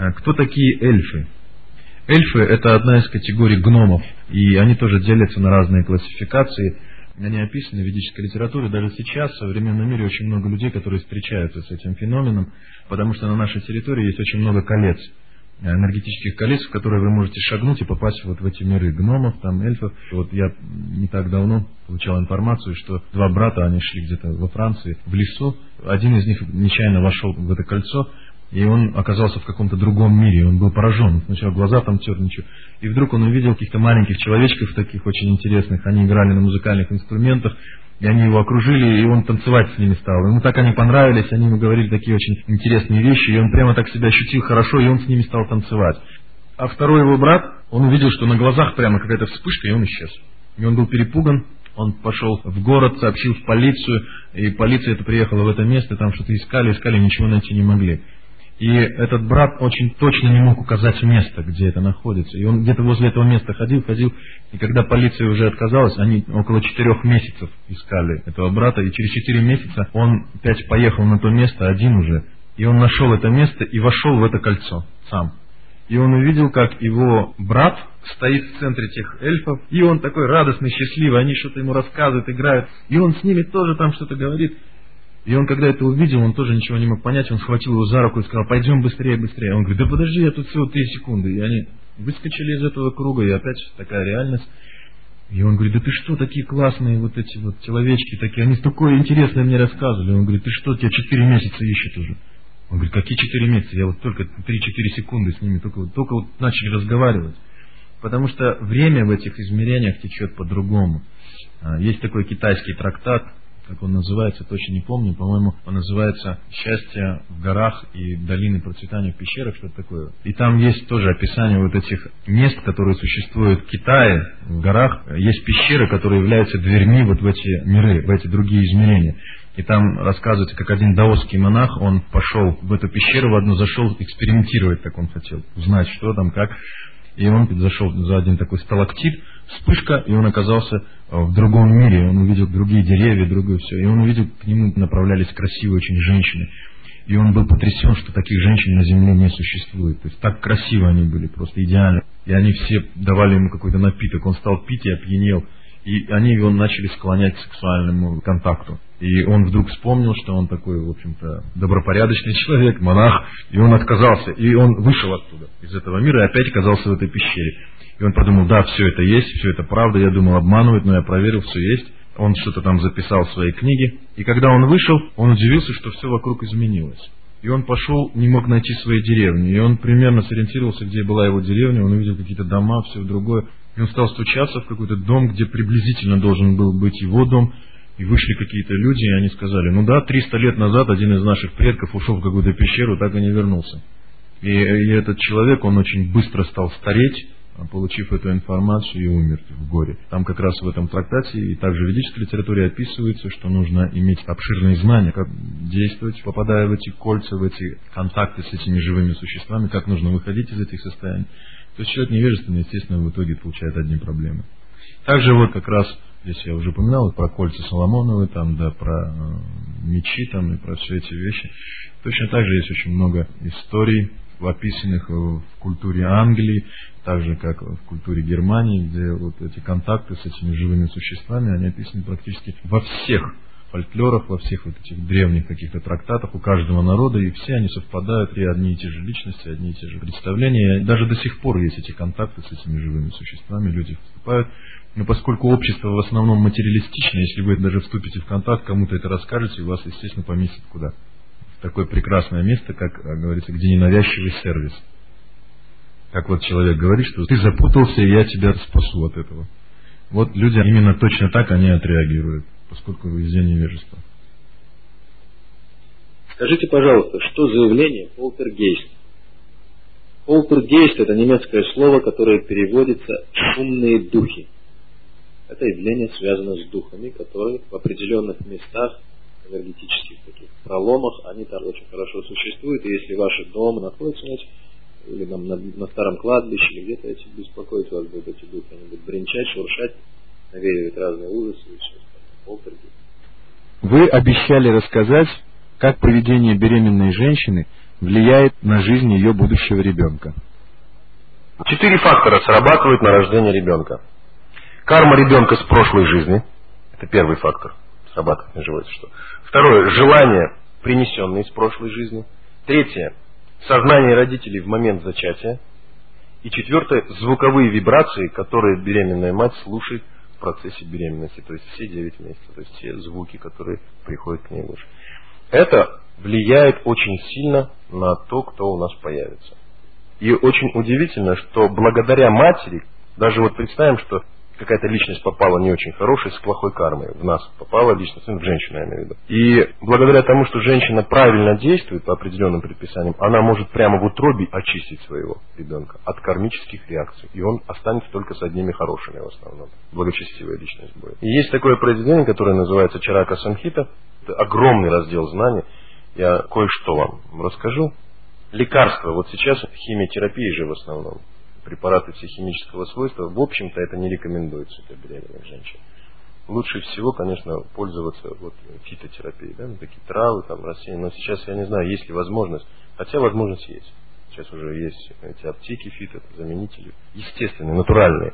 Кто такие эльфы? Эльфы — это одна из категорий гномов, и они тоже делятся на разные классификации. Они описаны в ведической литературе. Даже сейчас в современном мире очень много людей, которые встречаются с этим феноменом, потому что на нашей территории есть очень много колец, энергетических колец, в которые вы можете шагнуть и попасть вот в эти миры гномов, там, эльфов. Вот я не так давно получал информацию, что два брата, они шли где-то во Франции, в лесу. Один из них нечаянно вошел в это кольцо, и он оказался в каком-то другом мире. Он был поражен. Сначала глаза там тер, ничего. И вдруг он увидел каких-то маленьких человечков, таких очень интересных. Они играли на музыкальных инструментах, и они его окружили, и он танцевать с ними стал. Ему так они понравились, они ему говорили такие очень интересные вещи, и он прямо так себя ощутил хорошо, и он с ними стал танцевать. А второй его брат, он увидел, что на глазах прямо какая-то вспышка, и он исчез. И он был перепуган. Он пошел в город, сообщил в полицию, и полиция приехала в это место, там что-то искали, ничего найти не могли. И этот брат очень точно не мог указать место, где это находится. И он где-то возле этого места ходил, и когда полиция уже отказалась, они около 4 месяцев искали этого брата, и через 4 месяца он опять поехал на то место, один уже, и он нашел это место и вошел в это кольцо сам. И он увидел, как его брат стоит в центре тех эльфов, и он такой радостный, счастливый, они что-то ему рассказывают, играют, и он с ними тоже там что-то говорит. И он, когда это увидел, он тоже ничего не мог понять, он схватил его за руку и сказал: пойдем быстрее, быстрее. Он говорит: да подожди, я тут всего 3 секунды. И они выскочили из этого круга, и опять такая реальность. И он говорит: да ты что, такие классные вот эти вот человечки, такие, они такое интересное мне рассказывали. Он говорит: ты что, тебя 4 месяца ищут уже. Он говорит: какие 4 месяца, я вот только 3-4 секунды с ними, только вот начали разговаривать. Потому что время в этих измерениях течет по-другому. Есть такой китайский трактат, как он называется, точно не помню, по-моему, он называется «Счастье в горах и долины процветания в пещерах», что-то такое. И там есть тоже описание вот этих мест, которые существуют в Китае, в горах. Есть пещеры, которые являются дверьми вот в эти миры, в эти другие измерения. И там рассказывается, как один даосский монах, он пошел в эту пещеру в одну, зашел экспериментировать, как он хотел, узнать, что там, как. И он зашел за один такой сталактит, вспышка, и он оказался в другом мире. Он увидел другие деревья, другое все. И он увидел, к нему направлялись красивые очень женщины. И он был потрясен, что таких женщин на земле не существует. То есть так красиво они были, просто идеально. И они все давали ему какой-то напиток. Он стал пить и опьянел. И они его начали склонять к сексуальному контакту. И он вдруг вспомнил, что он такой, в общем-то, добропорядочный человек, монах. И он отказался. И он вышел оттуда, из этого мира, и опять оказался в этой пещере. И он подумал: да, все это есть, все это правда. Я думал, обманывают, но я проверил, все есть. Он что-то там записал в своей книге. И когда он вышел, он удивился, что все вокруг изменилось. И он пошел, не мог найти своей деревни. И он примерно сориентировался, где была его деревня. Он увидел какие-то дома, все другое. И он стал стучаться в какой-то дом, где приблизительно должен был быть его дом. И вышли какие-то люди, и они сказали: ну да, 300 лет назад один из наших предков ушел в какую-то пещеру, так и не вернулся. И этот человек, он очень быстро стал стареть, получив эту информацию, и умер в горе. Там как раз в этом трактате и также в ведической литературе описывается, что нужно иметь обширные знания, как действовать, попадая в эти кольца, в эти контакты с этими живыми существами, как нужно выходить из этих состояний. То есть человек невежественный, естественно, в итоге получает одни проблемы. Также вот как раз, здесь я уже упоминал про кольца Соломоновы, там, да, про мечи там, и про все эти вещи. Точно так же есть очень много историй, описанных в культуре Англии, так же как в культуре Германии, где вот эти контакты с этими живыми существами, они описаны практически во всех фольклорах, во всех вот этих древних каких-то трактатах у каждого народа, и все они совпадают, и одни и те же личности, одни и те же представления. И даже до сих пор есть эти контакты с этими живыми существами, люди вступают. Но поскольку общество в основном материалистичное, если вы даже вступите в контакт, кому-то это расскажете, вас, естественно, поместят куда? В такое прекрасное место, как говорится, где ненавязчивый сервис. Как вот человек говорит, что ты запутался, и я тебя спасу от этого. Вот люди именно точно так они отреагируют, поскольку везде невежество. Скажите, пожалуйста, что за явление полтергейст? Полтергейст — это немецкое слово, которое переводится «шумные духи». Это явление связано с духами, которые в определенных местах, энергетических таких проломах, они там очень хорошо существуют. И если ваш дом находится, или на старом кладбище, или где-то эти беспокоить вас будут эти духи, они будут бренчать, шуршать, навеивать разные ужасы и все остальное. Полтергейст. Вы обещали рассказать, как поведение беременной женщины влияет на жизнь ее будущего ребенка? 4 фактора срабатывают на рождение ребенка. Карма ребенка с прошлой жизни. Это первый фактор. Срабатывает на живое существо. Второе. Желания, принесенные из прошлой жизни. Третье. Сознание родителей в момент зачатия. И четвертое. Звуковые вибрации, которые беременная мать слушает в процессе беременности. То есть все 9 месяцев. То есть все звуки, которые приходят к ней в уши. Это влияет очень сильно на то, кто у нас появится. И очень удивительно, что благодаря матери, даже вот представим, что какая-то личность попала не очень хорошая, с плохой кармой. В нас попала личность, в женщину, я имею в виду. И благодаря тому, что женщина правильно действует по определенным предписаниям, она может прямо в утробе очистить своего ребенка от кармических реакций. И он останется только с одними хорошими в основном. Благочестивая личность будет. И есть такое произведение, которое называется Чарака Самхита. Это огромный раздел знаний. Я кое-что вам расскажу. Лекарства. Вот сейчас химиотерапия же в основном. Препараты все химического свойства. В общем-то это не рекомендуется для беременных женщин. Лучше всего, конечно, пользоваться вот фитотерапией. Да? Такие травы, там, растения. Но сейчас я не знаю, есть ли возможность. Хотя возможность есть. Сейчас уже есть эти аптеки фитозаменители. Естественные, натуральные.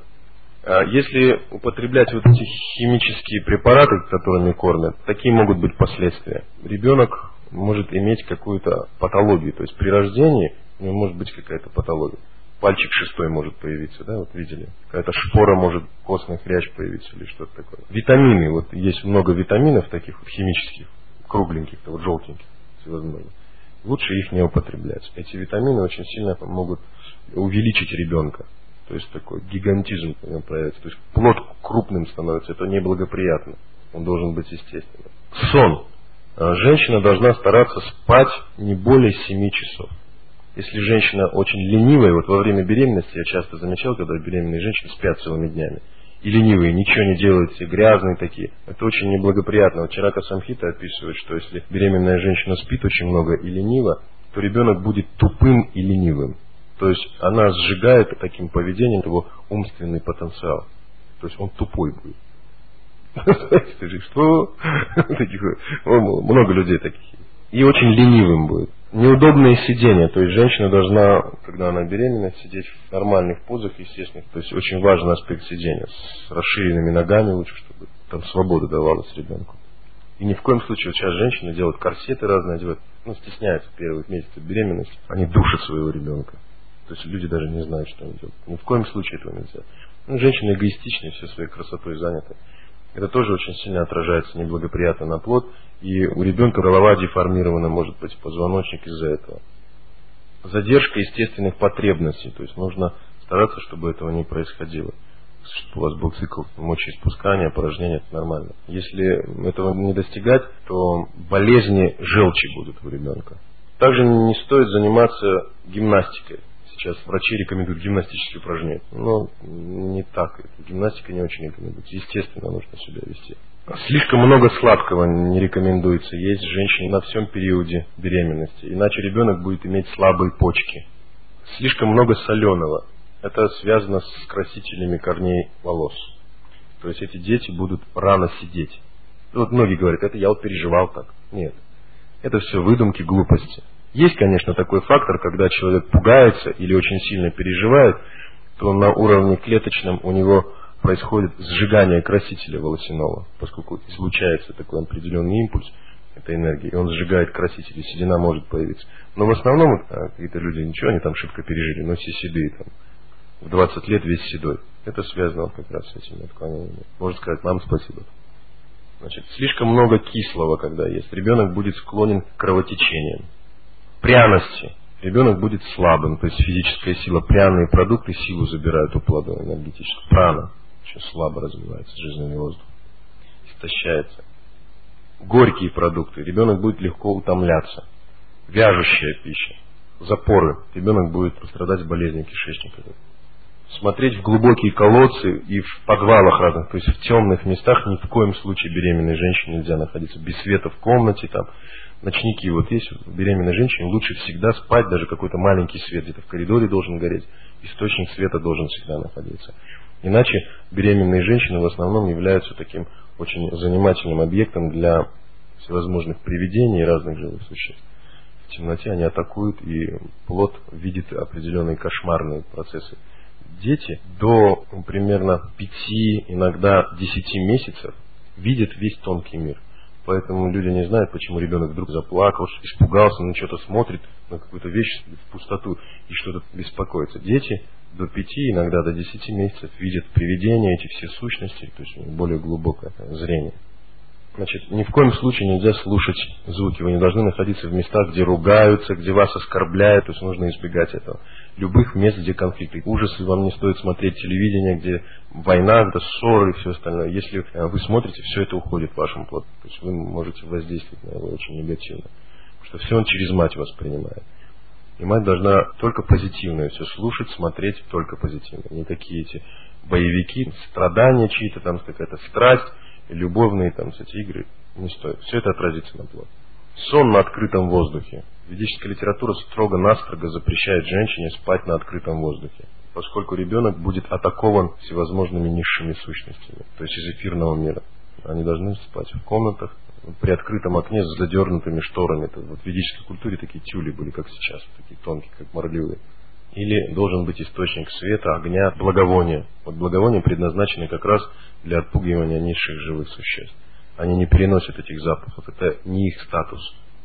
Если употреблять вот эти химические препараты, которыми кормят, такие могут быть последствия. Ребенок может иметь какую-то патологию. То есть при рождении у него может быть какая-то патология. Пальчик шестой может появиться, да, вот видели? Какая-то шпора может, костный хрящ появиться или что-то такое. Витамины, вот есть много витаминов таких вот химических, кругленьких, вот желтеньких, всевозможных. Лучше их не употреблять. Эти витамины очень сильно могут увеличить ребенка. То есть такой гигантизм проявится. То есть плод крупным становится, это неблагоприятно. Он должен быть естественным. Сон. Женщина должна стараться спать не более 7 часов. Если женщина очень ленивая, вот во время беременности я часто замечал, когда беременные женщины спят целыми днями. И ленивые, ничего не делают, все грязные такие. Это очень неблагоприятно. Вот Чарака Самхита описывает, что если беременная женщина спит очень много и лениво, то ребенок будет тупым и ленивым. То есть она сжигает таким поведением его умственный потенциал. То есть он тупой будет. Что? Много людей таких. И очень ленивым будет. Неудобное сидение. То есть женщина должна, когда она беременна, сидеть в нормальных позах, естественных. То есть очень важный аспект сидения. С расширенными ногами лучше, чтобы там свобода давалась ребенку. И ни в коем случае, вот сейчас женщины делают корсеты разные, одевают, стесняются первых месяцев беременности. Они душат своего ребенка. То есть люди даже не знают, что они делают. Ни в коем случае этого нельзя. Женщины эгоистичные, все своей красотой заняты. Это тоже очень сильно отражается неблагоприятно на плод. И у ребенка голова деформирована, может быть, позвоночник из-за этого. Задержка естественных потребностей. То есть нужно стараться, чтобы этого не происходило. Чтобы у вас был цикл мочеиспускания, опорожнения, это нормально. Если этого не достигать, то болезни желчи будут у ребенка. Также не стоит заниматься гимнастикой. Сейчас врачи рекомендуют гимнастические упражнения. Но не так. Гимнастика не очень рекомендуется. Естественно, нужно себя вести. Слишком много сладкого не рекомендуется есть женщине на всем периоде беременности. Иначе ребенок будет иметь слабые почки. Слишком много соленого. Это связано с красителями корней волос. То есть эти дети будут рано сидеть. Вот многие говорят, это я вот переживал так. Нет. Это все выдумки, глупости. Есть, конечно, такой фактор, когда человек пугается или очень сильно переживает, то на уровне клеточном у него происходит сжигание красителя волосяного, поскольку излучается такой определенный импульс, эта энергия, и он сжигает краситель, и седина может появиться. Но в основном какие-то люди, ничего, они там шибко пережили, но все седые, там, в 20 лет весь седой. Это связано как раз с этими отклонениями. Можно сказать, мам, спасибо. Значит, слишком много кислого, когда есть. Ребенок будет склонен к кровотечениям. Пряности. Ребенок будет слабым, то есть физическая сила. Пряные продукты силу забирают у плода энергетическую. Прана очень слабо развивается, жизненный воздух. Истощается. Горькие продукты. Ребенок будет легко утомляться. Вяжущая пища. Запоры. Ребенок будет страдать болезнью кишечника. Смотреть в глубокие колодцы и в подвалах разных, то есть в темных местах ни в коем случае беременной женщине нельзя находиться. Без света в комнате, там, ночники вот есть. Беременной женщине лучше всегда спать, даже какой-то маленький свет где-то в коридоре должен гореть. Источник света должен всегда находиться. Иначе беременные женщины в основном являются таким очень занимательным объектом для всевозможных привидений и разных живых существ. в темноте, они атакуют, и плод видит определенные кошмарные процессы. Дети до примерно 5, иногда 10 месяцев видят весь тонкий мир. Поэтому люди не знают, почему ребенок вдруг заплакал, испугался, на что-то смотрит, на какую-то вещь в пустоту и что-то беспокоится. Дети до 5, иногда до 10 месяцев видят привидения, эти все сущности, то есть более глубокое зрение. Значит, ни в коем случае нельзя слушать звуки. Вы не должны находиться в местах, где ругаются, где вас оскорбляют, то есть нужно избегать этого. Любых мест, где конфликты. Ужасы, вам не стоит смотреть телевидение, где война, где ссоры и все остальное. Если вы смотрите, все это уходит в вашем плоду. То есть вы можете воздействовать на его очень негативно. Потому что все он через мать воспринимает. И мать должна только позитивное все слушать, смотреть только позитивно. Не такие эти боевики, страдания чьи-то, там какая-то страсть, любовные там эти игры не стоит. Все это отразится на плод. Сон на открытом воздухе. Ведическая литература строго-настрого запрещает женщине спать на открытом воздухе, поскольку ребенок будет атакован всевозможными низшими сущностями, то есть из эфирного мира. Они должны спать в комнатах при открытом окне с задернутыми шторами. Это вот в ведической культуре такие тюли были, как сейчас, такие тонкие, как мордливые. Или должен быть источник света, огня, благовония. Вот благовония предназначены как раз для отпугивания низших живых существ. Они не переносят этих запахов, это не их статус.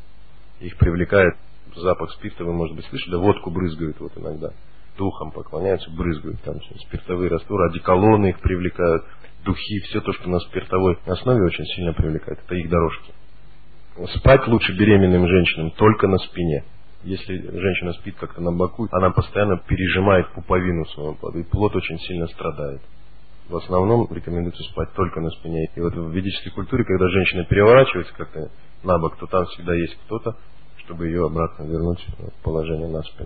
Их привлекает запах спирта, вы, может быть, слышали, водку брызгают вот иногда. Духом поклоняются, брызгают там спиртовые растворы, одеколоны их привлекают, духи, все то, что на спиртовой основе очень сильно привлекает. Это их дорожки. Спать лучше беременным женщинам только на спине. Если женщина спит как-то на боку, она постоянно пережимает пуповину своего плода, и плод очень сильно страдает. В основном рекомендуется спать только на спине. И вот в ведической культуре, когда женщина переворачивается как-то на бок, то там всегда есть кто-то, чтобы ее обратно вернуть в положение на спину.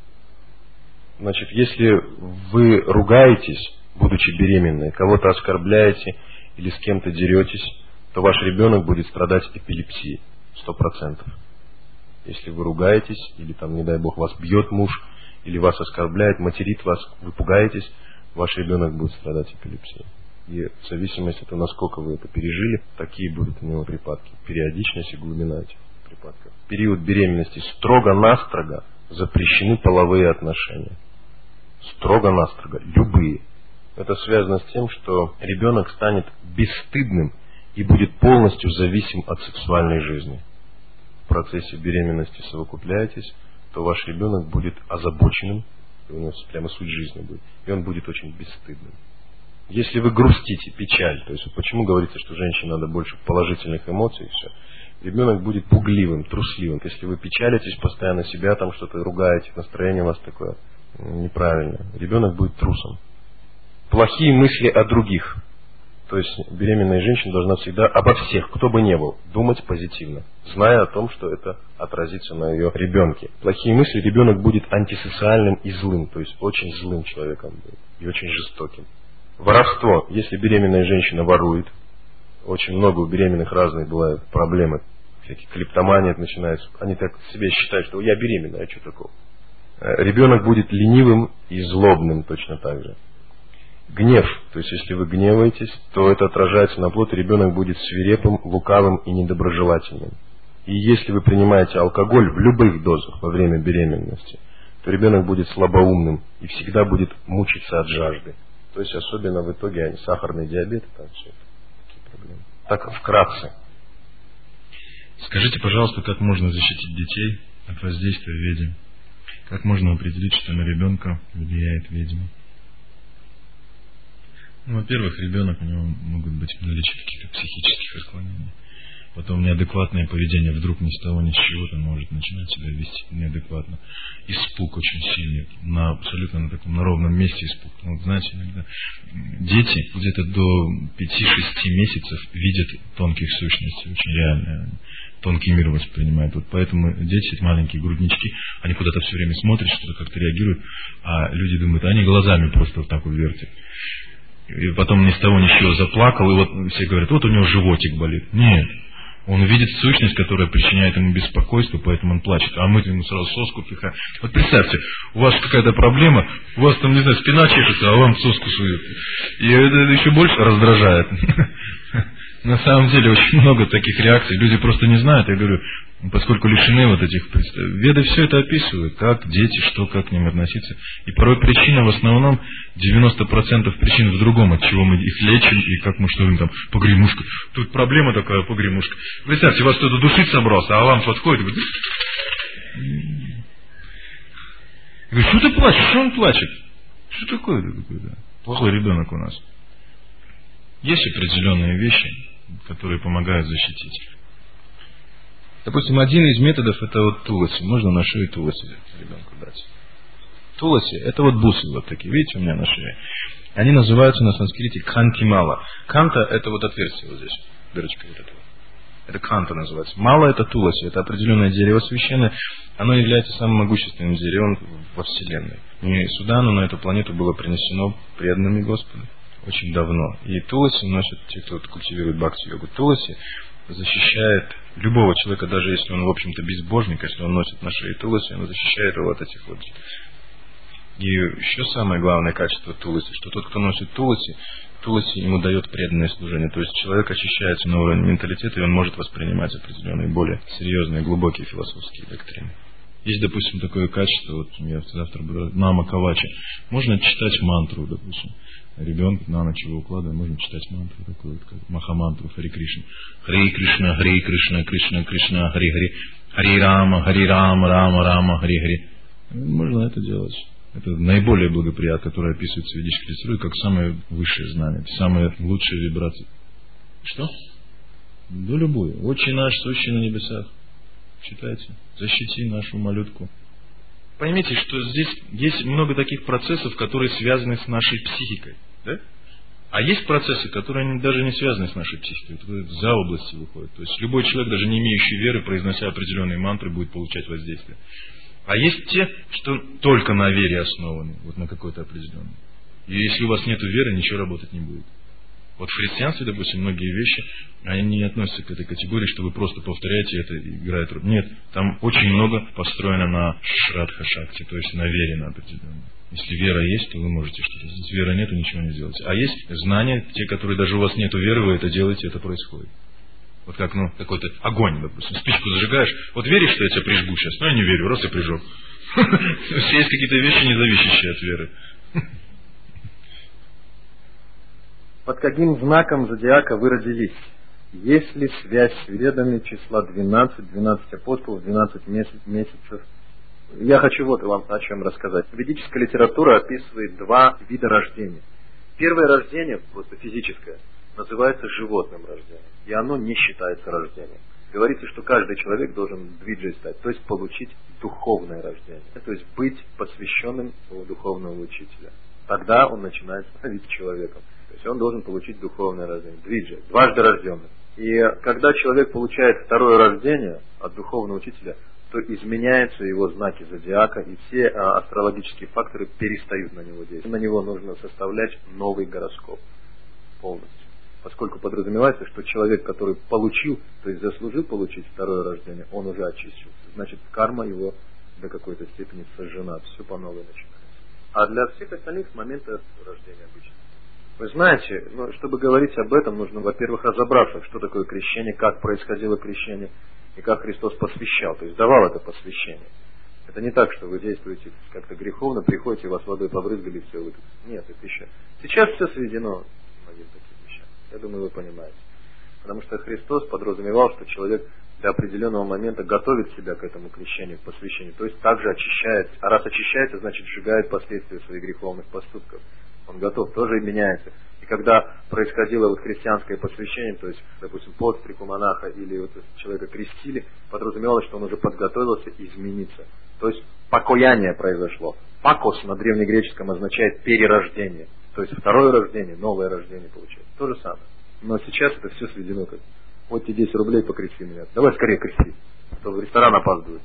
Значит, если вы ругаетесь, будучи беременной, кого-то оскорбляете или с кем-то деретесь, то ваш ребенок будет страдать эпилепсией 100%. Если вы ругаетесь, или там, не дай бог, вас бьет муж, или вас оскорбляет, материт вас, вы пугаетесь, ваш ребенок будет страдать эпилепсией. И в зависимости от того, насколько вы это пережили, такие будут у него припадки. Периодичность и глубина этих припадков. В период беременности строго-настрого запрещены половые отношения. Строго-настрого. Любые. Это связано с тем, что ребенок станет бесстыдным и будет полностью зависим от сексуальной жизни. В процессе беременности совокупляетесь, то ваш ребенок будет озабоченным, у него прямо суть жизни будет, и он будет очень бесстыдным. Если вы грустите, печаль, то есть почему говорится, что женщине надо больше положительных эмоций, и все, ребенок будет пугливым, трусливым. Если вы печалитесь, постоянно себя там что-то ругаете, настроение у вас такое неправильное, ребенок будет трусом. Плохие мысли о других. То есть беременная женщина должна всегда обо всех, кто бы ни был, думать позитивно, зная о том, что это отразится на ее ребенке. Плохие мысли, ребенок будет антисоциальным и злым, то есть очень злым человеком будет и очень жестоким. Воровство. Если беременная женщина ворует, очень много у беременных разные бывают проблемы, всякие клептомания начинаются, они так себе считают, что я беременна, а что такого? Ребенок будет ленивым и злобным точно так же. Гнев, то есть если вы гневаетесь, то это отражается на плод, и ребенок будет свирепым, лукавым и недоброжелательным. И если вы принимаете алкоголь в любых дозах во время беременности, то ребенок будет слабоумным и всегда будет мучиться от жажды. То есть особенно в итоге сахарный диабет, там все это, такие проблемы. Так вкратце. Скажите, пожалуйста, как можно защитить детей от воздействия ведьм? Как можно определить, что на ребенка влияет ведьма? Ну, во-первых, ребенок, у него могут быть наличие каких-то психических отклонений. Потом неадекватное поведение вдруг ни с того ни с чего-то может начинать себя вести неадекватно. Испуг очень сильный, абсолютно на таком на ровном месте испуг. Ну, вот, знаете, иногда дети где-то до 5-6 месяцев видят тонких сущностей, очень реально. Тонкий мир воспринимают. Вот поэтому дети, маленькие груднички, они куда-то все время смотрят, что-то как-то реагируют, а люди думают, они глазами просто вот так вот вертят. И потом ни с того ни с чего заплакал, и вот все говорят, вот у него животик болит. Нет, он видит сущность, которая причиняет ему беспокойство, поэтому он плачет. А мы ему сразу соску пихаем. Вот представьте, у вас какая-то проблема, у вас там, не знаю, спина чешется, а вам соску суют. И это еще больше раздражает. На самом деле очень много таких реакций. Люди просто не знают. Я говорю, поскольку лишены вот этих представлений. Веды все это описывают. Как дети, что, как к ним относиться. И порой причина в основном, 90% причин в другом, от чего мы их лечим, и как мы что-нибудь там, погремушка. Тут проблема такая, погремушка. Представьте, вас кто-то душить собрался, а вам подходит и говорит... Я говорю, что ты плачешь? Что он плачет? Что такое? Плохой ребенок у нас. Есть определенные вещи, которые помогают защитить. Допустим, один из методов это вот туласи. Можно на шее туласи ребенку дать. Туласи это вот бусы вот такие. Видите у меня на шее? Они называются на санскрите кантимала. Канта это вот отверстие вот здесь. Дырочка вот эта. Это канта называется. Мала это туласи. Это определенное дерево священное. Оно является самым могущественным деревом во Вселенной. И сюда оно на эту планету было принесено преданными Господу очень давно. И туласи носят те, кто культивирует бхакти-йогу. Туласи защищает любого человека, даже если он, в общем-то, безбожник, если он носит на шее туласи, он защищает его от этих вот. И еще самое главное качество туласи, что тот, кто носит туласи ему дает преданное служение. То есть человек очищается на уровне менталитета, и он может воспринимать определенные более серьезные, глубокие философские доктрины. Есть, допустим, такое качество, вот я завтра буду нама кавача. Можно читать мантру, допустим. Ребенка на ночь его укладываем, можно читать мантру, такую вот, как махамантру Хари Кришна. Хари Кришна, Хари Кришна, Кришна Кришна, Хари Хари. Хари Рама, Рама Рама, Хари Хари. Можно это делать. Это наиболее благоприятное, которое описывается в ведической литературе, как самое высшее знание, самые лучшие вибрации. Что? Да любую. Отче наш, сущий на небесах. Читайте. Защити нашу малютку. Поймите, что здесь есть много таких процессов, которые связаны с нашей психикой. Да? А есть процессы, которые даже не связаны с нашей психикой. Это за области выходят. То есть любой человек, даже не имеющий веры, произнося определенные мантры, будет получать воздействие. А есть те, что только на вере основаны, вот на какой-то определенной. И если у вас нет веры, ничего работать не будет. Вот в христианстве, допустим, многие вещи, они не относятся к этой категории, что вы просто повторяете это и играет роль. Нет, там очень много построено на шрадха-шакти, то есть на вере на определенной. Если вера есть, то вы можете что-то сделать. Если веры нету, ничего не сделаете. А есть знания, те, которые даже у вас нету веры, вы это делаете, это происходит. Вот как, какой-то огонь, допустим, спичку зажигаешь. Вот веришь, что я тебя прижгу сейчас? Я не верю, раз я прижег. Все есть какие-то вещи, не зависящие от веры. Под каким знаком зодиака вы родились? Есть ли связь с ведами числа 12 апостолов, 12 месяцев? Я хочу вот вам о чем рассказать. Ведическая литература описывает два вида рождения. Первое рождение, просто физическое, называется животным рождением. И оно не считается рождением. Говорится, что каждый человек должен двиджей стать, то есть получить духовное рождение. То есть быть посвященным у духовного учителя. Тогда он начинает становиться человеком. То есть он должен получить духовное рождение. Двиджей, дважды рожденный. И когда человек получает второе рождение от духовного учителя, то изменяются его знаки зодиака, и все астрологические факторы перестают на него действовать. На него нужно составлять новый гороскоп полностью. Поскольку подразумевается, что человек, который получил, то есть заслужил получить второе рождение, он уже очищался. Значит, карма его до какой-то степени сожжена, все по новой начинается. А для всех остальных с момента рождения обычно. Вы знаете, чтобы говорить об этом, нужно, во-первых, разобраться, что такое крещение, как происходило крещение, и как Христос посвящал, то есть давал это посвящение. Это не так, что вы действуете как-то греховно, приходите, вас водой побрызгали, все вы. Нет, это еще. Сейчас все сведено к многим таким вещам. Я думаю, вы понимаете. Потому что Христос подразумевал, что человек до определенного момента готовит себя к этому крещению, к посвящению, то есть также очищается. А раз очищается, значит сжигает последствия своих греховных поступков. Он готов, тоже и меняется. И когда происходило христианское посвящение, то есть, допустим, подстрику монаха или человека крестили, подразумевалось, что он уже подготовился измениться. То есть покаяние произошло. Пакос на древнегреческом означает перерождение. То есть второе рождение, новое рождение получается. То же самое. Но сейчас это все сведено как: вот тебе 10 рублей, покрести меня. Давай скорее крести, а то в ресторан опаздывает.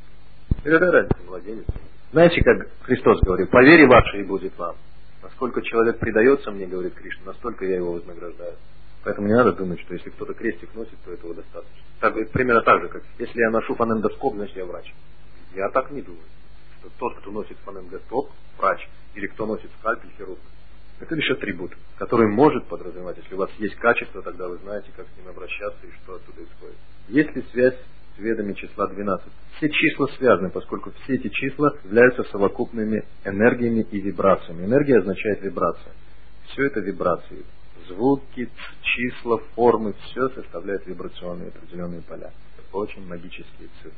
Младенец. Знаете, как Христос говорил: по вере вашей и будет вам. Насколько человек предается мне, говорит Кришна, настолько я его вознаграждаю. Поэтому не надо думать, что если кто-то крестик носит, то этого достаточно. Так, примерно так же, как если я ношу фонендоскоп, значит я врач. Я так не думаю, что тот, кто носит фонендоскоп, врач, или кто носит скальпель, хирург. Это лишь атрибут, который может подразумевать, если у вас есть качество, тогда вы знаете, как с ним обращаться и что оттуда исходит. Есть ли связь с ведами числа 12? Все числа связаны, поскольку все эти числа являются совокупными энергиями и вибрациями. Энергия означает вибрация. Все это вибрации. Звуки, числа, формы, все составляет вибрационные определенные поля. Это очень магические цифры.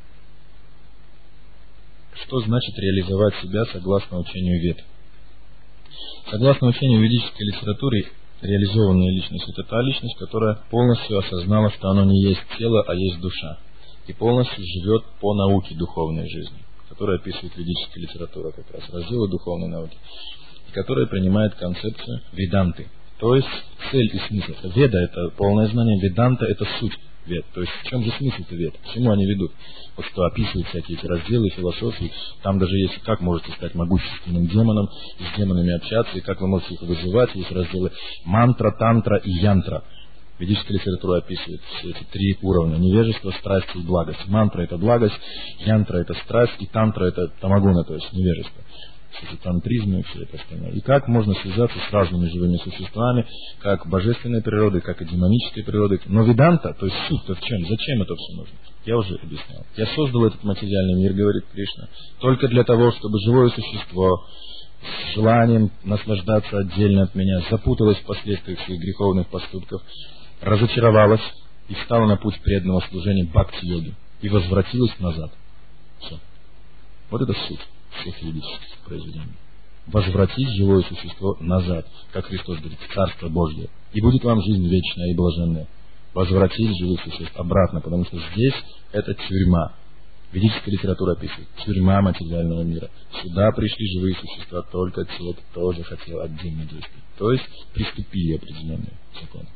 Что значит реализовать себя согласно учению Вед? Согласно учению ведической литературы, реализованная личность – это та личность, которая полностью осознала, что она не есть тело, а есть душа. И полностью живет по науке духовной жизни, которая описывает ведическая литература, как раз разделы духовной науки, и которая принимает концепцию веданты. То есть цель и смысл. Веда – это полное знание, веданта – это суть вед. То есть в чем же смысл-то вед? К чему они ведут? Вот что описывают всякие эти разделы философии. Там даже есть, как можете стать могущественным демоном, и с демонами общаться, и как вы можете их вызывать. Есть разделы мантра, тантра и янтра. Ведическая литература описывает все эти три уровня: невежество, страсть и благость. Мантра – это благость, янтра – это страсть, и тантра – это тамагуна, то есть невежество. Все эти тантризмы и все это остальное. И как можно связаться с разными живыми существами, как божественной природой, как и демонической природой. Но веданта, то есть суть-то в чем? Зачем это все нужно? Я уже объяснял. Я создал этот материальный мир, говорит Кришна, только для того, чтобы живое существо с желанием наслаждаться отдельно от меня запуталось в последствиях своих греховных поступков, разочаровалась и встала на путь преданного служения бхакти-йоги и возвратилась назад. Все. Вот это суть всех ведических произведений. Возвратить живое существо назад, как Христос говорит, в Царство Божье. И будет вам жизнь вечная и блаженная. Возвратить живых существ обратно, потому что здесь это тюрьма. Ведическая литература описывает тюрьма материального мира. Сюда пришли живые существа только те, кто захотел отдельно действовать. То есть приступили определенные законы.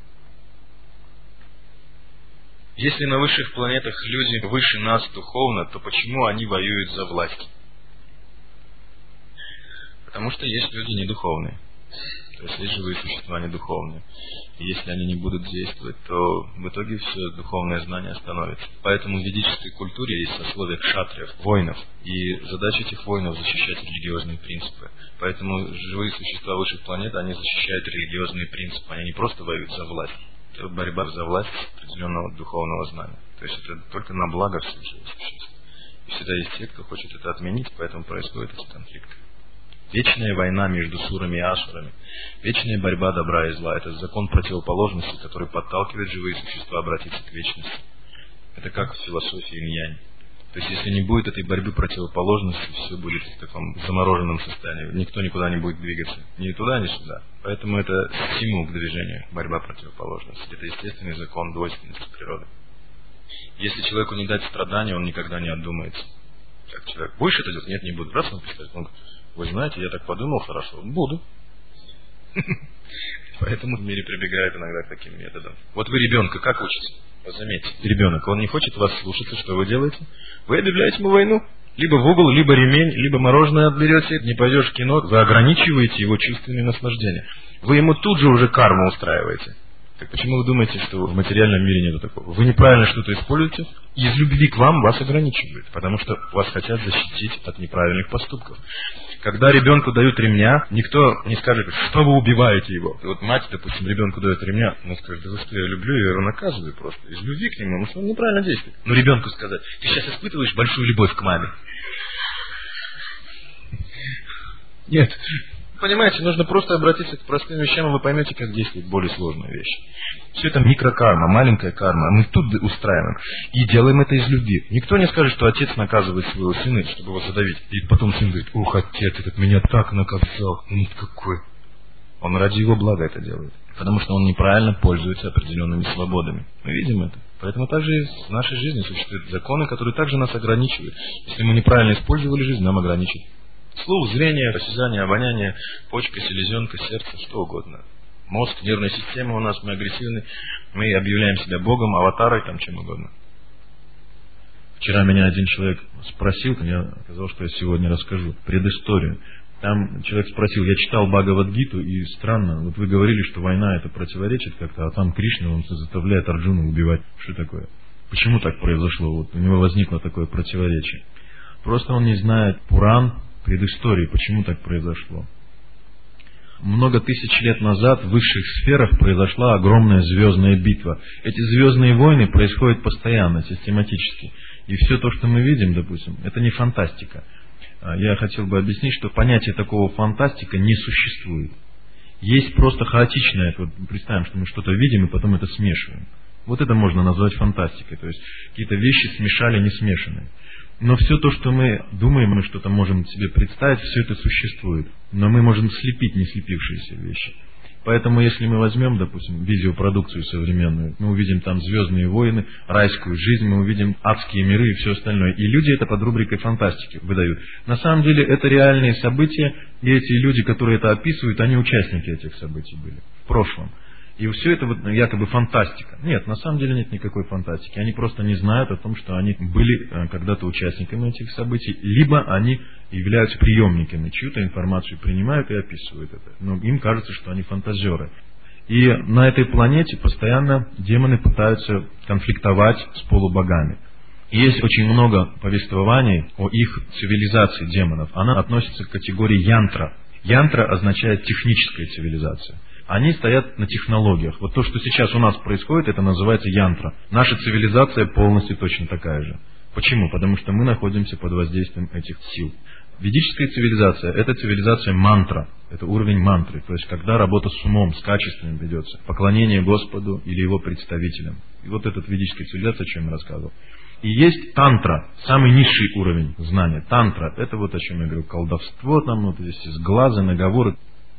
Если на высших планетах люди выше нас духовно, то почему они воюют за власть? Потому что есть люди недуховные. То есть есть живые существа недуховные. И если они не будут действовать, то в итоге все духовное знание остановится. Поэтому в ведической культуре есть сословие кшатриев, воинов. И задача этих воинов защищать религиозные принципы. Поэтому живые существа высших планет, они защищают религиозные принципы. Они не просто воюют за власть. Это борьба за власть определенного духовного знания. То есть это только на благо всех живых существ. И всегда есть те, кто хочет это отменить, поэтому происходят эти конфликты. Вечная война между сурами и ашурами, вечная борьба добра и зла – это закон противоположности, который подталкивает живые существа обратиться к вечности. Это как в философии инь-янь. То есть, если не будет этой борьбы противоположности, все будет в таком замороженном состоянии. Никто никуда не будет двигаться. Ни туда, ни сюда. Поэтому это стимул к движению, борьба противоположности. Это естественный закон двойственности природы. Если человеку не дать страдания, он никогда не отдумается. Как человек, будешь это делать? Нет, не буду. Раз он представит, он говорит, вы знаете, я так подумал, хорошо, буду. Поэтому в мире прибегают иногда к таким методам. Вот вы ребенка как учите? Вот заметьте, ребенок, он не хочет вас слушаться, что вы делаете? Вы объявляете ему войну. Либо в угол, либо ремень, либо мороженое отберете, не пойдешь в кино, вы ограничиваете его чувствами наслаждения. Вы ему тут же уже карму устраиваете. Так почему вы думаете, что в материальном мире нету такого? Вы неправильно что-то используете, и из любви к вам вас ограничивают, потому что вас хотят защитить от неправильных поступков. Когда ребенку дают ремня, никто не скажет, что вы убиваете его. И вот мать, допустим, ребенку дает ремня, она скажет, да вы что, я люблю, я его наказываю просто. Из любви к нему, потому что он неправильно действует. Но ребенку сказать, ты сейчас испытываешь большую любовь к маме. Нет. Понимаете, нужно просто обратиться к простым вещам, и вы поймете, как действует более сложная вещь. Все это микрокарма, маленькая карма. Мы тут устраиваем. И делаем это из любви. Никто не скажет, что отец наказывает своего сына, чтобы его задавить. И потом сын говорит, ух, отец, этот меня так наказал. Ну какой. Он ради его блага это делает. Потому что он неправильно пользуется определенными свободами. Мы видим это. Поэтому также и в нашей жизни существуют законы, которые также нас ограничивают. Если мы неправильно использовали жизнь, нам ограничат. Слух, зрение, осязание, обоняние, почка, селезенка, сердце, что угодно. Мозг, нервная система у нас, мы агрессивны, мы объявляем себя Богом, аватарой, там чем угодно. Вчера меня один человек спросил, я сказал, что я сегодня расскажу предысторию. Там человек спросил, я читал Бхагавад-гиту, и странно, вот вы говорили, что война это противоречит как-то, а там Кришна, он заставляет Арджуну убивать. Что такое? Почему так произошло? Вот у него возникло такое противоречие. Просто он не знает Пуран, предыстории, почему так произошло. много тысяч лет назад в высших сферах произошла огромная звездная битва. Эти звездные войны происходят постоянно, систематически. И все то, что мы видим, допустим, это не фантастика. Я хотел бы объяснить, что понятие такого фантастика не существует. Есть просто хаотичное, вот представим, что мы что-то видим и потом это смешиваем. Вот это можно назвать фантастикой, то есть какие-то вещи смешали, не смешанные. Но все то, что мы думаем, мы что-то можем себе представить, все это существует. Но мы можем слепить не слепившиеся вещи. Поэтому, если мы возьмем, допустим, видеопродукцию современную, мы увидим там «Звездные войны», райскую жизнь, мы увидим адские миры и все остальное. И люди это под рубрикой фантастики выдают. На самом деле это реальные события, и эти люди, которые это описывают, они участники этих событий были в прошлом. И все это вот якобы фантастика. Нет, на самом деле нет никакой фантастики. Они просто не знают о том, что они были когда-то участниками этих событий, либо они являются приемниками, чью-то информацию принимают и описывают это. Но им кажется, что они фантазеры. И на этой планете постоянно демоны пытаются конфликтовать с полубогами. И есть очень много повествований о их цивилизации демонов. Она относится к категории янтра. Янтра означает техническая цивилизация. Они стоят на технологиях. Вот то, что сейчас у нас происходит, это называется янтра. Наша цивилизация полностью точно такая же. Почему? Потому что мы находимся под воздействием этих сил. Ведическая цивилизация – это цивилизация мантра. Это уровень мантры. То есть, когда работа с умом, с качеством ведется. Поклонение Господу или его представителям. И вот эта ведическая цивилизация, о чем я рассказывал. И есть тантра, самый низший уровень знания. Тантра – это вот о чем я говорю, колдовство, там вот здесь сглазы, наговоры.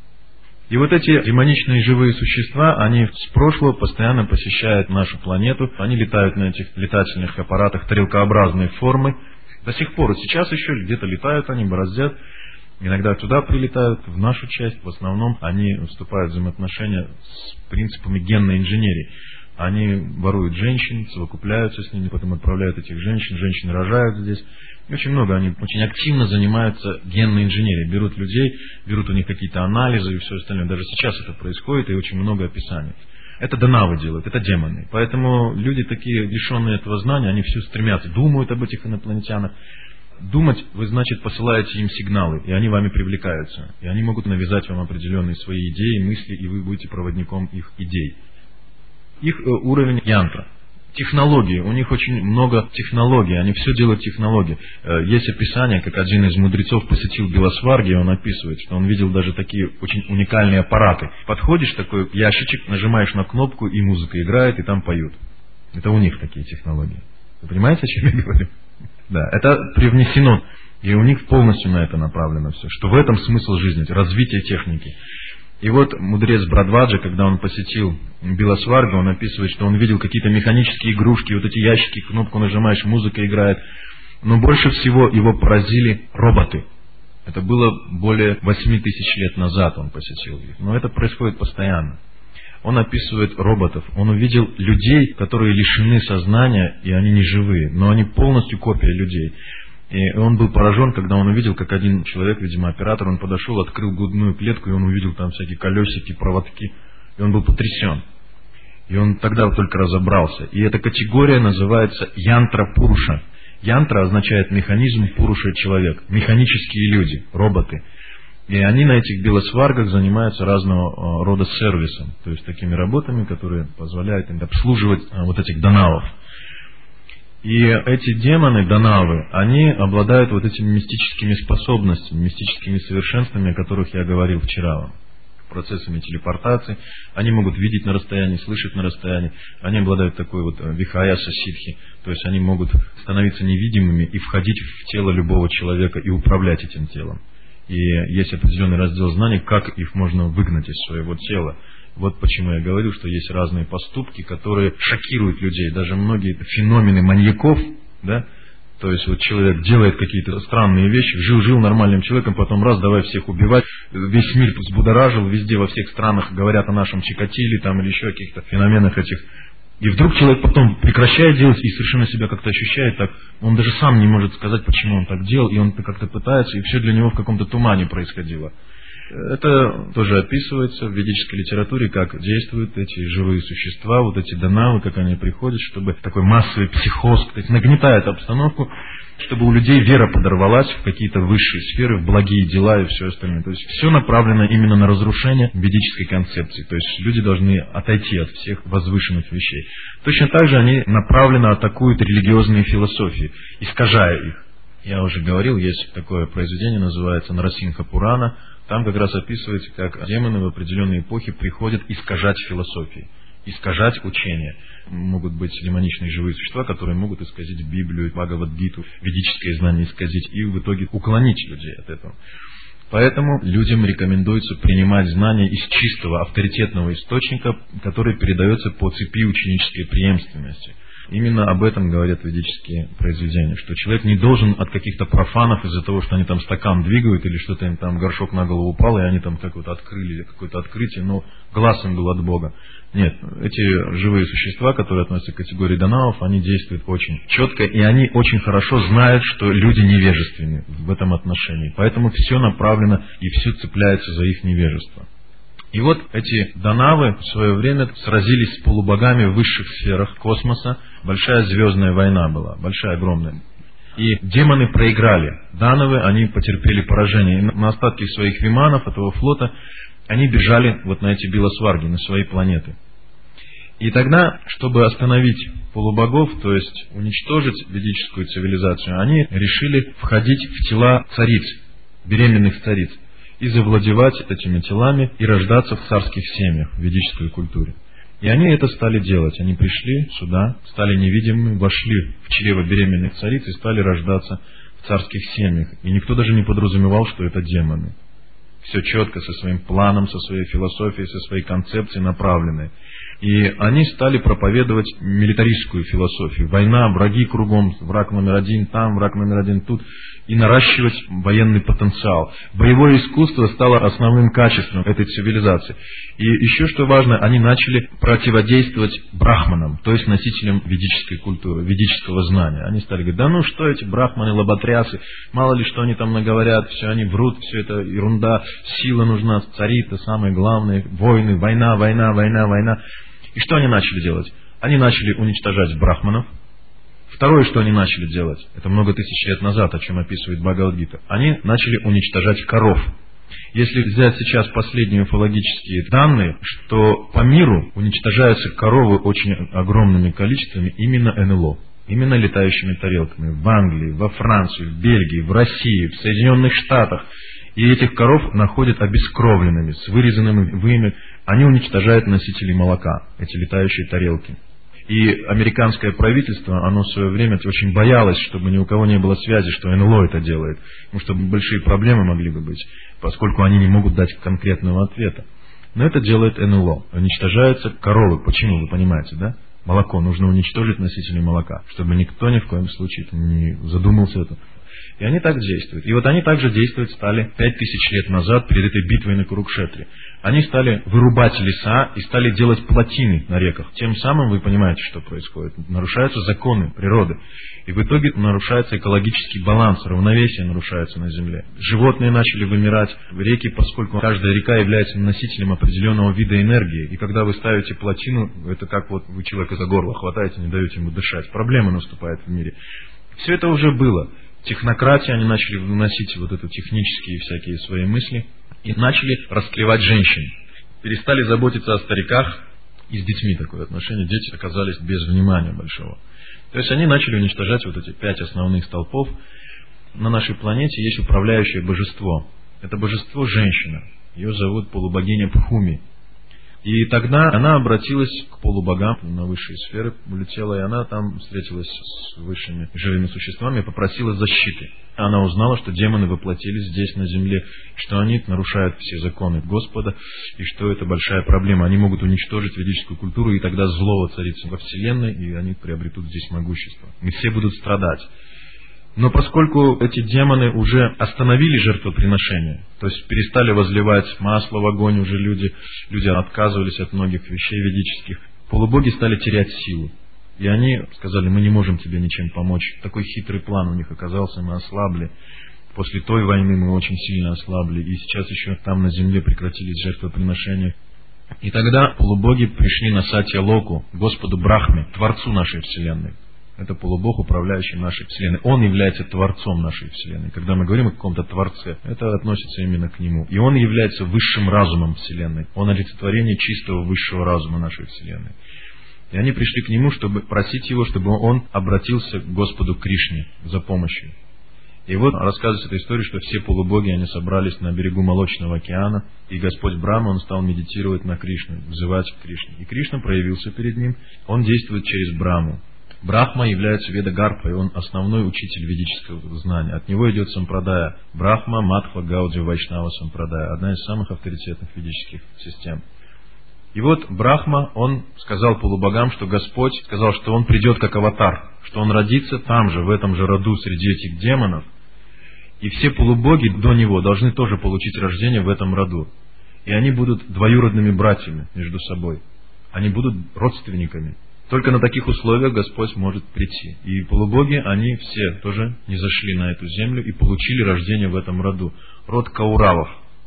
И вот эти демоничные живые существа, они с прошлого постоянно посещают нашу планету. Они летают на этих летательных аппаратах тарелкообразной формы. До сих пор, сейчас еще где-то летают, они бороздят. Иногда туда прилетают, в нашу часть. В основном они вступают в взаимоотношения с принципами генной инженерии. Они воруют женщин, совокупляются с ними, потом отправляют этих женщин. Женщины рожают здесь. И очень много, они очень активно занимаются генной инженерией. Берут людей, берут у них какие-то анализы и все остальное. Даже сейчас это происходит, и очень много описаний. Это данавы делают, это демоны. Поэтому люди такие, лишенные этого знания, они все стремятся, думают об этих инопланетянах. Думать, вы, значит, посылаете им сигналы, и они вами привлекаются. И они могут навязать вам определенные свои идеи, мысли, и вы будете проводником их идей. Их уровень янтра. Технологии, у них очень много технологий, они все делают технологии. Есть описание, как один из мудрецов посетил Белосварги, и он описывает, что он видел даже такие очень уникальные аппараты. Подходишь, такой ящичек, нажимаешь на кнопку, и музыка играет, и там поют. Это у них такие технологии. Вы понимаете, о чем я говорю? Да, это привнесено, и у них полностью на это направлено все. Что в этом смысл жизни, развитие техники. И вот мудрец Брадваджа, когда он посетил Белосваргу, он описывает, что он видел какие-то механические игрушки, вот эти ящики, кнопку нажимаешь, музыка играет. Но больше всего его поразили роботы. Это было более 8 тысяч лет назад он посетил их. Но это происходит постоянно. Он описывает роботов. Он увидел людей, которые лишены сознания, и они не живые, но они полностью копия людей. И он был поражен, когда он увидел, как один человек, видимо, оператор, он подошел, открыл грудную клетку, и он увидел там всякие колесики, проводки. И он был потрясен. И он тогда только разобрался. И эта категория называется янтра-пуруша. Янтра означает механизм, пуруша — человек. Механические люди, роботы. И они на этих белосваргах занимаются разного рода сервисом. То есть такими работами, которые позволяют им обслуживать вот этих данавов. И эти демоны, данавы, они обладают вот этими мистическими способностями, мистическими совершенствами, о которых я говорил вчера вам. Процессами телепортации. Они могут видеть на расстоянии, слышать на расстоянии. Они обладают такой вот вихаяса ситхи. То есть они могут становиться невидимыми и входить в тело любого человека и управлять этим телом. И есть определенный раздел знаний, как их можно выгнать из своего тела. Вот почему я говорю, что есть разные поступки, которые шокируют людей. Даже многие феномены маньяков, да, то есть вот человек делает какие-то странные вещи, жил нормальным человеком, потом раз, давай всех убивать, весь мир взбудоражил, везде во всех странах говорят о нашем Чикатиле там, или еще о каких-то феноменах этих. И вдруг человек потом прекращает делать и совершенно себя как-то ощущает так, он даже сам не может сказать, почему он так делал, и он как-то пытается, и все для него в каком-то тумане происходило. Это тоже описывается в ведической литературе, как действуют эти живые существа, вот эти данавы, как они приходят, чтобы такой массовый психоз, то есть нагнетает обстановку, чтобы у людей вера подорвалась в какие-то высшие сферы, в благие дела и все остальное. То есть все направлено именно на разрушение ведической концепции. То есть люди должны отойти от всех возвышенных вещей. Точно так же они направленно атакуют религиозные философии, искажая их. Я уже говорил, есть такое произведение, называется «Нарасимха Пурана». Там как раз описывается, как демоны в определенные эпохи приходят искажать философии, искажать учения. Могут быть демоничные живые существа, которые могут исказить Библию, Бхагавад-гиту, ведическое знание исказить и в итоге уклонить людей от этого. Поэтому людям рекомендуется принимать знания из чистого, авторитетного источника, который передается по цепи ученической преемственности. Именно об этом говорят ведические произведения, что человек не должен от каких-то профанов из-за того, что они там стакан двигают или что-то им там горшок на голову упал, и они там как-то открыли какое-то открытие, но глаз им был от Бога. Нет, эти живые существа, которые относятся к категории данавов, они действуют очень четко, и они очень хорошо знают, что люди невежественны в этом отношении. Поэтому все направлено и все цепляется за их невежество. И вот эти данавы в свое время сразились с полубогами в высших сферах космоса. Большая звездная война была, большая, огромная. И демоны проиграли. Данавы, они потерпели поражение. И на остатки своих виманов, этого флота, они бежали вот на эти Биласварги, на свои планеты. И тогда, чтобы остановить полубогов, то есть уничтожить ведическую цивилизацию, они решили входить в тела цариц, беременных цариц, и завладевать этими телами и рождаться в царских семьях, в ведической культуре. И они это стали делать. Они пришли сюда, стали невидимыми, вошли в чрево беременных цариц и стали рождаться в царских семьях. И никто даже не подразумевал, что это демоны. Все четко, со своим планом, со своей философией, со своей концепцией направлены. И они стали проповедовать милитаристскую философию. Война, враги кругом, враг номер один там, враг номер один тут. И наращивать военный потенциал. Боевое искусство стало основным качеством этой цивилизации. И еще что важно, они начали противодействовать брахманам, то есть носителям ведической культуры, ведического знания. Они стали говорить, да ну что эти брахманы, лоботрясы, мало ли что они там наговорят, все они врут, все это ерунда, сила нужна, цари-то самое главное, войны, война, война, война, война. И что они начали делать? Они начали уничтожать брахманов. Второе, что они начали делать, это много тысяч лет назад, о чем описывает Бхагавад-гита, они начали уничтожать коров. Если взять сейчас последние уфологические данные, что по миру уничтожаются коровы очень огромными количествами именно НЛО, именно летающими тарелками. В Англии, во Франции, в Бельгии, в России, в Соединенных Штатах. И этих коров находят обескровленными, с вырезанными выями. Они уничтожают носителей молока, эти летающие тарелки. И американское правительство, оно в свое время очень боялось, чтобы ни у кого не было связи, что НЛО это делает. Потому что большие проблемы могли бы быть, поскольку они не могут дать конкретного ответа. Но это делает НЛО. Уничтожаются коровы. Почему, вы понимаете, да? Молоко. Нужно уничтожить носителей молока, чтобы никто ни в коем случае не задумался это. И они так действуют. И вот они также действовать стали 5000 лет назад, перед этой битвой на Курукшетре. Они стали вырубать леса и стали делать плотины на реках. Тем самым вы понимаете, что происходит. Нарушаются законы природы. И в итоге нарушается экологический баланс, равновесие нарушается на Земле. Животные начали вымирать. Реки, поскольку каждая река является носителем определенного вида энергии. И когда вы ставите плотину, это как вот вы человека за горло хватаете, не даете ему дышать. Проблема наступает в мире. Все это уже было. Технократия, они начали выносить вот это технические всякие свои мысли и начали расклевать женщин. Перестали заботиться о стариках, и с детьми такое отношение. Дети оказались без внимания большого. То есть они начали уничтожать вот эти 5 основных столпов. На нашей планете есть управляющее божество. Это божество женщина. Ее зовут полубогиня Пхуми. И тогда она обратилась к полубогам, на высшие сферы улетела, и она там встретилась с высшими живыми существами и попросила защиты. Она узнала, что демоны воплотились здесь на земле, что они нарушают все законы Господа, и что это большая проблема. Они могут уничтожить ведическую культуру, и тогда зло воцарится во Вселенной, и они приобретут здесь могущество. И все будут страдать. Но поскольку эти демоны уже остановили жертвоприношение, то есть перестали возливать масло в огонь уже люди отказывались от многих вещей ведических, полубоги стали терять силу. И они сказали, мы не можем тебе ничем помочь. Такой хитрый план у них оказался, мы ослабли. После той войны мы очень сильно ослабли, и сейчас еще там на земле прекратились жертвоприношения. И тогда полубоги пришли на Сатья Локу, Господу Брахме, Творцу нашей Вселенной. Это полубог, управляющий нашей Вселенной. Он является Творцом нашей Вселенной. Когда мы говорим о каком-то Творце, это относится именно к Нему. И Он является высшим разумом Вселенной. Он олицетворение чистого высшего разума нашей Вселенной. И они пришли к Нему, чтобы просить Его, чтобы Он обратился к Господу Кришне за помощью. И вот рассказывается эта история, что все полубоги, они собрались на берегу Молочного океана, и Господь Брахма, Он стал медитировать на Кришну, взывать к Кришне. И Кришна проявился перед ним, Он действует через Брахму. Брахма является Ведагарпой, он основной учитель ведического знания. От него идет сампрадая Брахма, Мадхва, Гаудия, Вайшнава сампрадая, одна из самых авторитетных ведических систем. И вот Брахма, он сказал полубогам, что Господь сказал, что он придет как аватар, что он родится там же, в этом же роду среди этих демонов. И все полубоги до него должны тоже получить рождение в этом роду. И они будут двоюродными братьями между собой. Они будут родственниками. Только на таких условиях Господь может прийти. И полубоги, они все тоже не зашли на эту землю и получили рождение в этом роду. Род Кауравов.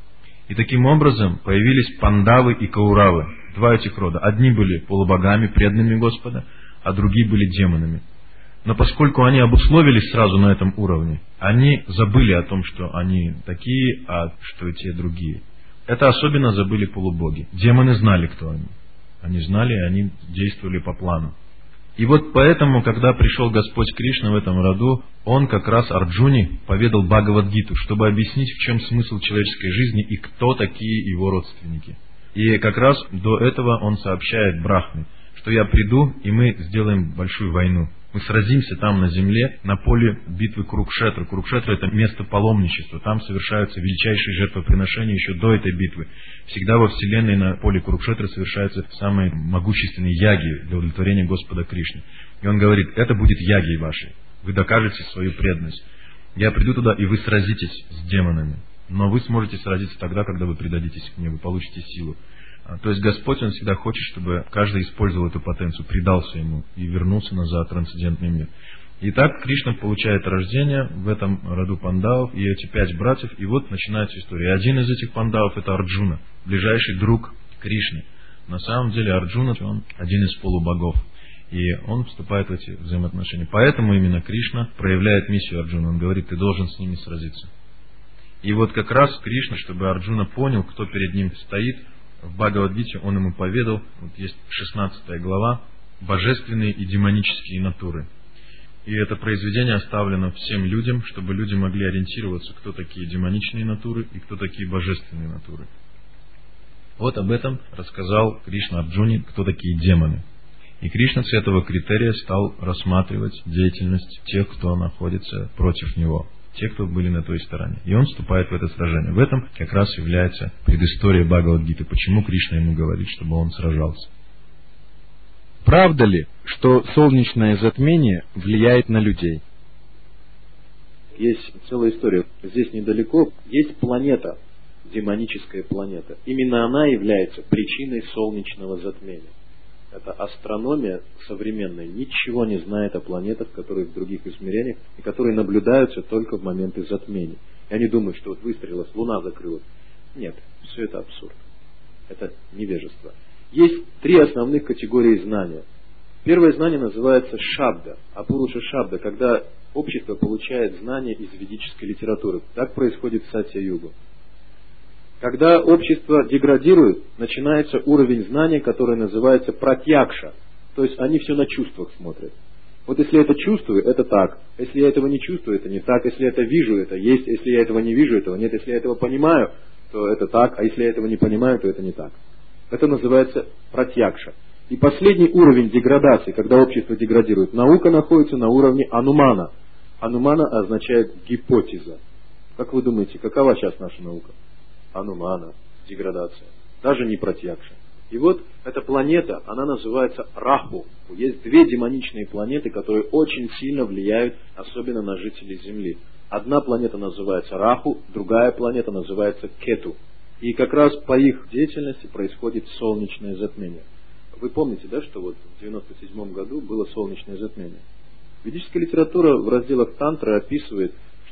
И таким образом появились Пандавы и Кауравы. Два этих рода. Одни были полубогами, преданными Господа, а другие были демонами. Но поскольку они обусловились сразу на этом уровне, они забыли о том, что они такие, а что и те другие. Это особенно забыли полубоги. Демоны знали, кто они. Они знали, и они действовали по плану. И вот поэтому, когда пришел Господь Кришна в этом роду, Он как раз Арджуне поведал Бхагавад-гиту, чтобы объяснить, в чем смысл человеческой жизни и кто такие его родственники. И как раз до этого Он сообщает Брахме, что я приду, и мы сделаем большую войну. Мы сразимся там на земле, на поле битвы Курукшетра. Курукшетра — это место паломничества. Там совершаются величайшие жертвоприношения еще до этой битвы. Всегда во Вселенной на поле Курукшетра совершаются самые могущественные яги для удовлетворения Господа Кришны. И он говорит, это будет ягей вашей. Вы докажете свою преданность. Я приду туда, и вы сразитесь с демонами. Но вы сможете сразиться тогда, когда вы предадитесь мне, вы получите силу. То есть Господь, Он всегда хочет, чтобы каждый использовал эту потенцию, предался Ему и вернулся назад в трансцендентный мир. Итак, Кришна получает рождение в этом роду пандавов, и эти 5 братьев, и вот начинается история. И один из этих пандавов — это Арджуна, ближайший друг Кришны. На самом деле Арджуна, он один из полубогов, и он вступает в эти взаимоотношения. Поэтому именно Кришна проявляет миссию Арджуна. Он говорит, ты должен с ними сразиться. И вот как раз Кришна, чтобы Арджуна понял, кто перед ним стоит, в Бхагавад-гите он ему поведал, вот есть 16 глава, божественные и демонические натуры. И это произведение оставлено всем людям, чтобы люди могли ориентироваться, кто такие демоничные натуры и кто такие божественные натуры. Вот об этом рассказал Кришна Арджуне, кто такие демоны. И Кришна с этого критерия стал рассматривать деятельность тех, кто находится против него. Те, кто были на той стороне. И он вступает в это сражение. В этом как раз является предыстория Бхагавад-гиты, почему Кришна ему говорит, чтобы он сражался. Правда ли, что солнечное затмение влияет на людей? Есть целая история. Здесь недалеко есть планета, демоническая планета. Именно она является причиной солнечного затмения. Это астрономия современная ничего не знает о планетах, которые в других измерениях, и которые наблюдаются только в моменты затмений. И они думают, что вот выстрелилась, Луна закрылась. Нет, все это абсурд. Это невежество. Есть 3 основных категории знания. Первое знание называется шабда, апуруша шабда, когда общество получает знания из ведической литературы. Так происходит в Сатья-югу. Когда общество деградирует, начинается уровень знания, который называется пратьякша. То есть они все на чувствах смотрят. Вот если я это чувствую, это так. Если я этого не чувствую, это не так. Если я это вижу, это есть. Если я этого не вижу, этого нет. Если я этого понимаю, то это так. А если я этого не понимаю, то это не так. Это называется пратьякша. И последний уровень деградации, когда общество деградирует, наука находится на уровне анумана. Анумана означает гипотеза. Как вы думаете, какова сейчас наша наука? Анумана, деградация, даже не пратьякша. И вот эта планета, она называется Раху. Есть 2 демоничные планеты, которые очень сильно влияют, особенно на жителей Земли. Одна планета называется Раху, другая планета называется Кету. И как раз по их деятельности происходит солнечное затмение. Вы помните, да, что вот в 1997 году было солнечное затмение? Ведическая литература в разделах тантры описывает,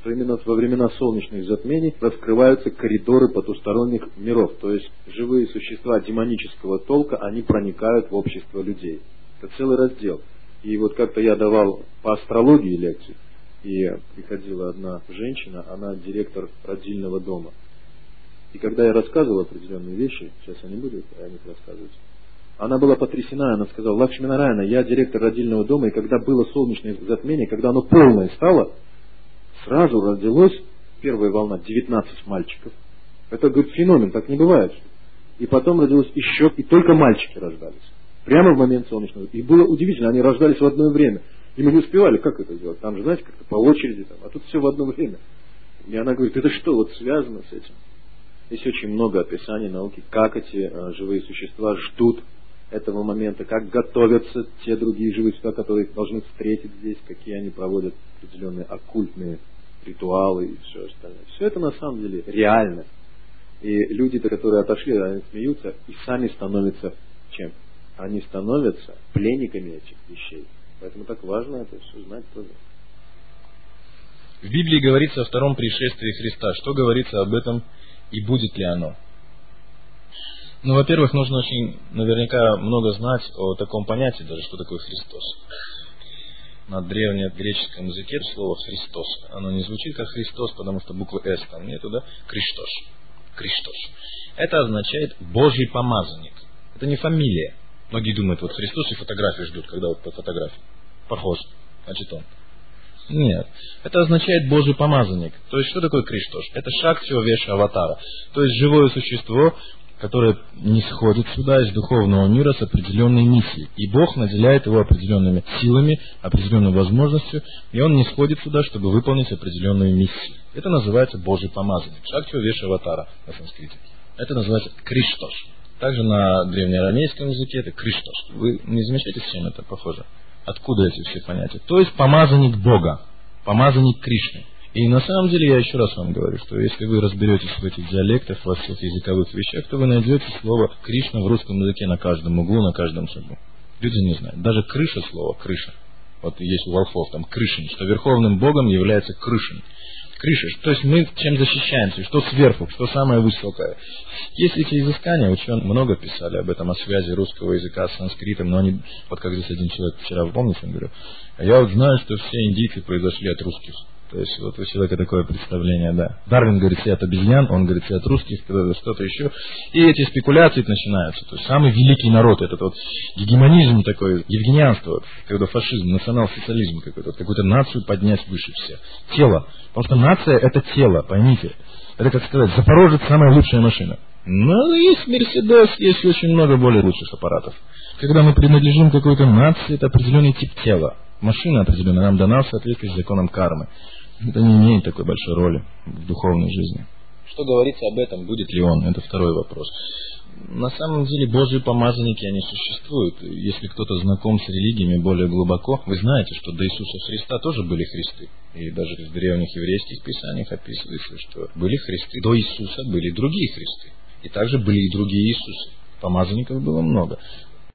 что именно во времена солнечных затмений раскрываются коридоры потусторонних миров. То есть живые существа демонического толка, они проникают в общество людей. Это целый раздел. И вот как-то я давал по астрологии лекцию, и приходила одна женщина, она директор родильного дома. И когда я рассказывал определенные вещи, сейчас я не буду о них рассказывать, она была потрясена, она сказала: Лакшми-Нараяна, я директор родильного дома, и когда было солнечное затмение, когда оно полное стало, сразу родилось, первая волна, 19 мальчиков. Это, говорит, феномен, так не бывает. И потом родилось еще, и только мальчики рождались. Прямо в момент солнечного. И было удивительно, они рождались в одно время. И мы не успевали, как это делать? Там же, знаете, как-то по очереди, там, а тут все в одно время. И она говорит: это что, вот связано с этим? Есть очень много описаний науки, как эти живые существа ждут этого момента, как готовятся те другие живые существа, которые их должны встретить здесь, какие они проводят определенные оккультные ритуалы и все остальное. Все это на самом деле реально. И люди, которые отошли, они смеются и сами становятся чем? Они становятся пленниками этих вещей. Поэтому так важно это все знать тоже. В Библии говорится о втором пришествии Христа. Что говорится об этом и будет ли оно? Ну, во-первых, нужно очень наверняка много знать о таком понятии, даже что такое Христос. На древнегреческом языке слово «Христос», оно не звучит как Христос, потому что буквы «С» там нету, да? Криштос. Криштос. Это означает «Божий помазанник». Это не фамилия. Многие думают, вот Христос и фотографию ждут, когда вот по фотографии. Похож. Значит, он. Нет. Это означает Божий помазанник. То есть, что такое Криштос? Это Шактио Веша Аватара. То есть, живое существо, которое не сходит сюда из духовного мира с определенной миссией. И Бог наделяет его определенными силами, определенной возможностью, и он не сходит сюда, чтобы выполнить определенную миссию. Это называется Божий помазанник. Шактио Веша Аватара на санскрите. Это называется Криштос. Также на древнеарамейском языке это Криштос. Вы не замечаете, с чем это похоже? Откуда эти все понятия? То есть помазанник Бога, помазанник Кришны. И на самом деле я еще раз вам говорю, что если вы разберетесь в этих диалектах, во всех языковых вещах, то вы найдете слово Кришна в русском языке на каждом углу, на каждом шагу. Люди не знают. Даже крыша слово, крыша. Вот есть у волхвов там Кришин, что верховным Богом является Кришин. Крыша. То есть мы чем защищаемся, что сверху, что самое высокое. Есть эти изыскания, ученые много писали об этом, о связи русского языка с санскритом, но они, вот как здесь один человек вчера, помните, он говорил, а я вот знаю, что все индийцы произошли от русских. То есть вот у человека такое представление, да. Дарвин говорит, все от обезьян, он говорит, все от русских, что-то еще. И эти спекуляции начинаются. То есть самый великий народ, этот вот гегемонизм такой, евгенианство, когда фашизм, национал-социализм какую-то нацию поднять выше всех. Тело. Потому что нация это тело, поймите. Это, как сказать, Запорожец самая лучшая машина. Но есть Мерседес, есть очень много более лучших аппаратов. Когда мы принадлежим какой-то нации, это определенный тип тела. Машина определенная нам дана в соответствии с законом кармы. Это не имеет такой большой роли в духовной жизни. Что говорится об этом, будет ли он? Это второй вопрос. На самом деле Божьи помазанники, они существуют. Если кто-то знаком с религиями более глубоко, вы знаете, что до Иисуса Христа тоже были Христы. И даже в древних еврейских писаниях описывается, что были Христы. До Иисуса были другие Христы. И также были и другие Иисусы. Помазанников было много.